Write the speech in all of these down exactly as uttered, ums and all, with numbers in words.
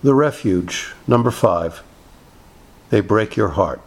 The Refuge, number five. They break your heart.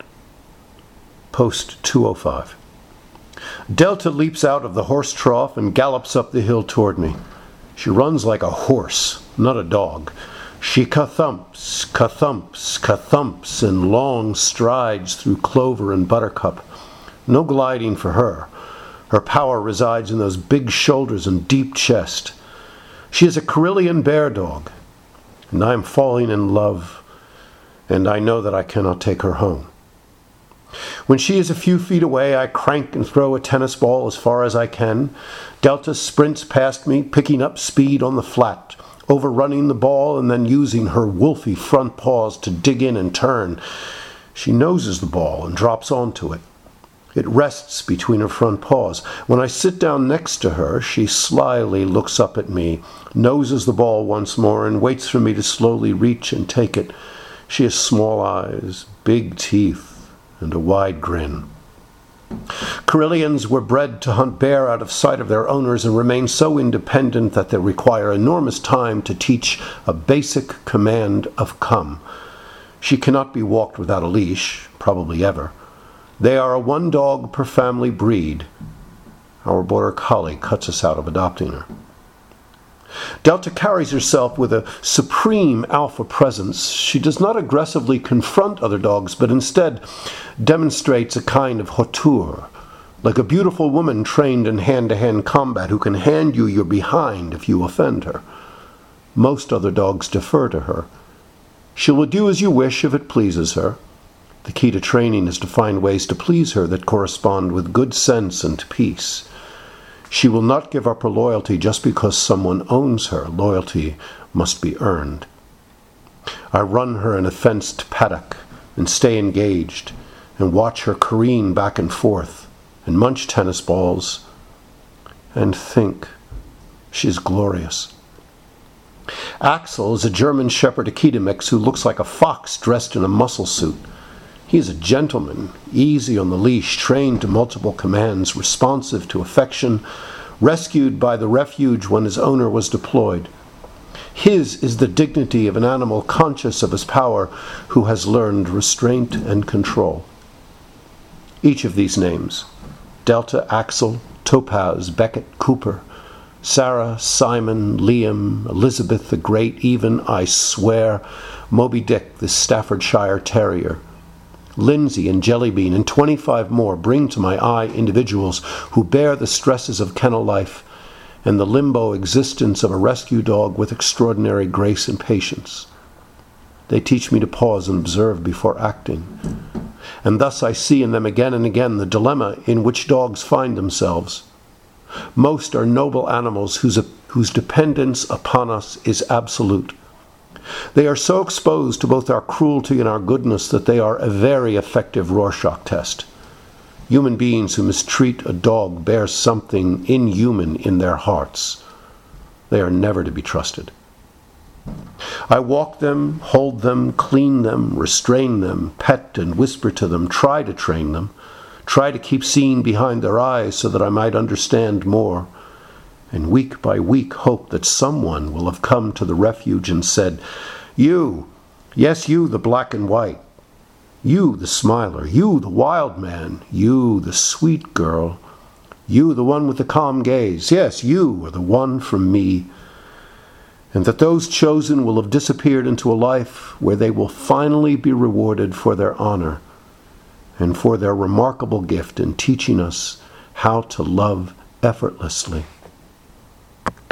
Post two oh five. Delta leaps out of the horse trough and gallops up the hill toward me. She runs like a horse, not a dog. She ka-thumps, ka-thumps, ka-thumps in long strides through clover and buttercup. No gliding for her. Her power resides in those big shoulders and deep chest. She is a Karelian bear dog, and I am falling in love, and I know that I cannot take her home. When she is a few feet away, I crank and throw a tennis ball as far as I can. Delta sprints past me, picking up speed on the flat, overrunning the ball and then using her wolfy front paws to dig in and turn. She noses the ball and drops onto it. It rests between her front paws. When I sit down next to her, she slyly looks up at me, noses the ball once more, and waits for me to slowly reach and take it. She has small eyes, big teeth, and a wide grin. Karelians were bred to hunt bear out of sight of their owners and remain so independent that they require enormous time to teach a basic command of come. She cannot be walked without a leash, probably ever. They are a one dog per family breed. Our border collie cuts us out of adopting her. Delta carries herself with a supreme alpha presence. She does not aggressively confront other dogs, but instead demonstrates a kind of hauteur, like a beautiful woman trained in hand-to-hand combat who can hand you your behind if you offend her. Most other dogs defer to her. She will do as you wish if it pleases her. The key to training is to find ways to please her that correspond with good sense and peace. She will not give up her loyalty just because someone owns her. Loyalty must be earned. I run her in a fenced paddock and stay engaged and watch her careen back and forth and munch tennis balls and think she's glorious. Axel is a German Shepherd Akita mix who looks like a fox dressed in a muscle suit. He is a gentleman, easy on the leash, trained to multiple commands, responsive to affection, rescued by the Refuge when his owner was deployed. His is the dignity of an animal conscious of his power, who has learned restraint and control. Each of these names, Delta, Axel, Topaz, Beckett, Cooper, Sarah, Simon, Liam, Elizabeth the Great, even, I swear, Moby Dick, the Staffordshire Terrier, Lindsay and Jellybean, and twenty-five more bring to my eye individuals who bear the stresses of kennel life and the limbo existence of a rescue dog with extraordinary grace and patience. They teach me to pause and observe before acting. And thus I see in them again and again the dilemma in which dogs find themselves. Most are noble animals whose, whose dependence upon us is absolute. They are so exposed to both our cruelty and our goodness that they are a very effective Rorschach test. Human beings who mistreat a dog bear something inhuman in their hearts. They are never to be trusted. I walk them, hold them, clean them, restrain them, pet and whisper to them, try to train them, try to keep seeing behind their eyes so that I might understand more, and week by week hope that someone will have come to the Refuge and said, "You, yes, you, the black and white, you, the smiler, you, the wild man, you, the sweet girl, you, the one with the calm gaze, yes, you are the one from me," and that those chosen will have disappeared into a life where they will finally be rewarded for their honor and for their remarkable gift in teaching us how to love effortlessly.